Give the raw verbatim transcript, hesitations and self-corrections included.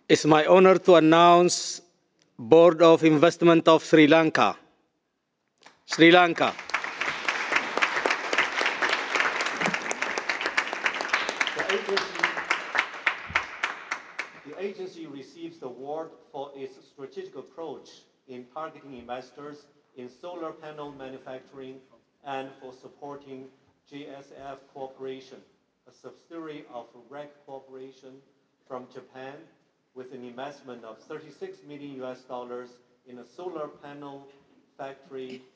It's my honor to announce Board of Investment of Sri Lanka. Sri Lanka. The agency, the agency receives the award for its strategic approach in targeting investors in solar panel manufacturing and for supporting J S F Corporation, a subsidiary of R E C Corporation from Japan, with an investment of thirty-six million U S dollars in a solar panel factory